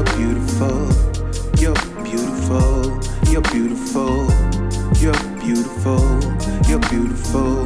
you're beautiful, you're beautiful, you're beautiful, you're beautiful, you're beautiful.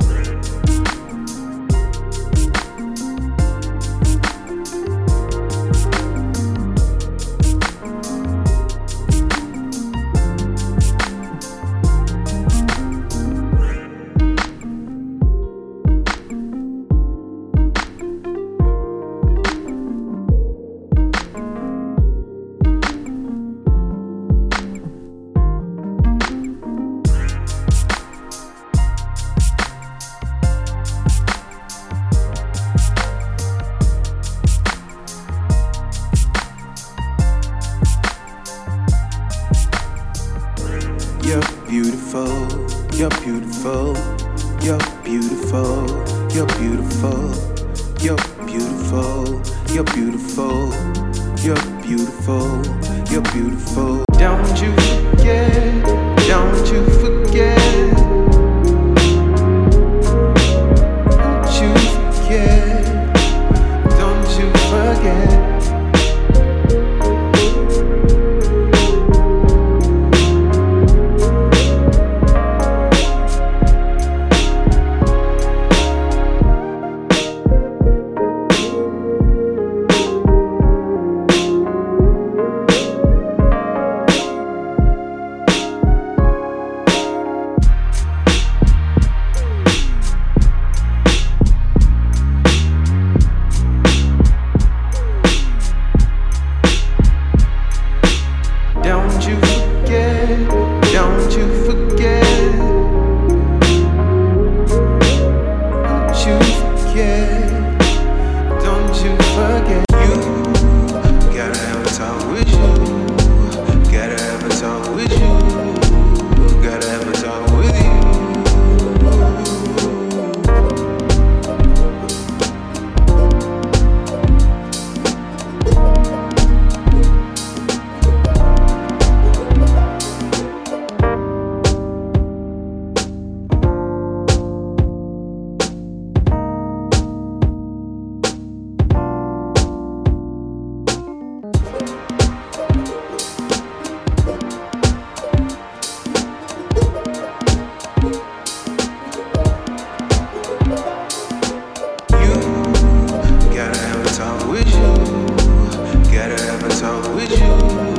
You're beautiful, you're beautiful, you're beautiful, you're beautiful, you're beautiful, you're beautiful, you're beautiful, you're beautiful. Don't you forget, don't you forget, don't you forget, don't you forget. Don't you forget, don't you forget, don't you forget, don't you forget. You gotta have a talk with you, gotta have a talk with you, gotta have a talk with you. Gotta have a talk with you, gotta have a talk with you.